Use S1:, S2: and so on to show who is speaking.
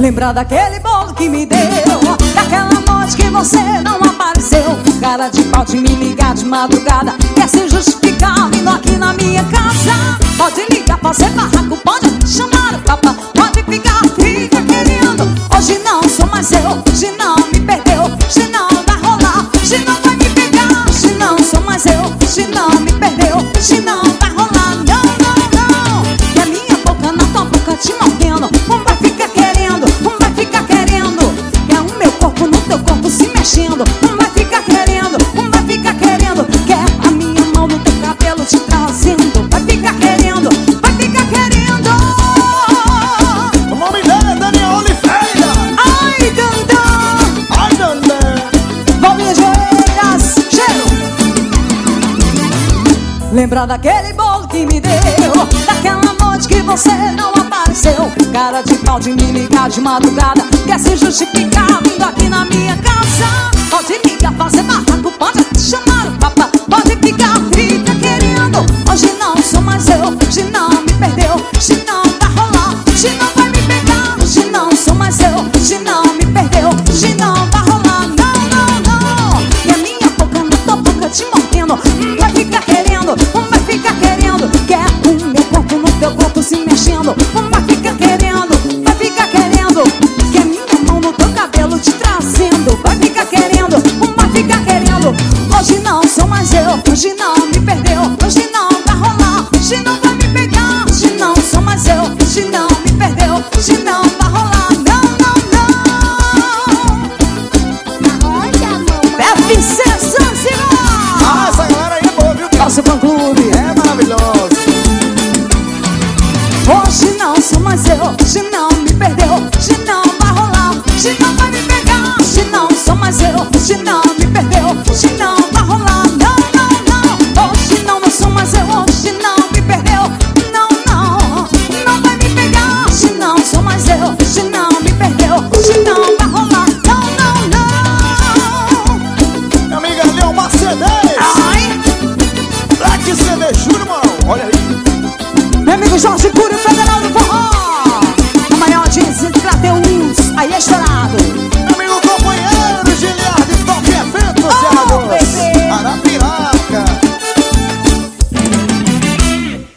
S1: Lembra daquele bolo que me deu, daquela noite que você não apareceu. Cara de pau de me ligar de madrugada, quer se justificar vindo aqui na minha casa. Pode ligar, fazer barraco, pode chamar o papa, pode ficar, fica querendo. Hoje não sou mais eu, hoje não me perdeu, hoje não vai rolar, hoje não vai me pegar. Hoje não sou mais eu, hoje não me perdeu, hoje não vai rolar. Não, não, não. E a minha boca na tua boca te mordendo, vai ficar querendo, vai ficar querendo. É o meu corpo no teu corpo se mexendo, vai ficar querendo, vai ficar querendo. Quer a minha mão no teu cabelo te trazendo, vai ficar querendo, vai ficar querendo.
S2: O nome dela é Daniel Oliveira.
S1: Ai, Dandan,
S2: Ai, Dandan.
S1: Valmejeiras, cheiro. Lembra daquele bolo que me deu, daquela noite que você não apareceu. Cara de pau de me ligar de madrugada, quer se justificar vindo aqui na minha casa. Pode ligar, fazer barraco, pode chamar o papa, pode ficar, fica querendo. Hoje não sou mais eu, hoje não me perdeu, hoje não vai rolar, hoje não vai me pegar. Hoje não sou mais eu, hoje não me perdeu, hoje não vai rolar. Não, não, não. E a minha boca na tua boca te mordendo, vai ficar querendo, vai ficar querendo. Quer o meu corpo no teu corpo se mexendo, vai ficar querendo, vai ficar querendo. Quer minha mão no teu cabelo te trazendo, vai ficar querendo, vai ficar querendo. Hoje não sou mais eu, hoje não me perdeu, hoje não vai rolar, hoje não vai me pegar. Hoje não sou mais eu, hoje não me perdeu, hoje não vai rolar. Não, não, não.
S3: Arrocha, mamãe.
S1: Deve ser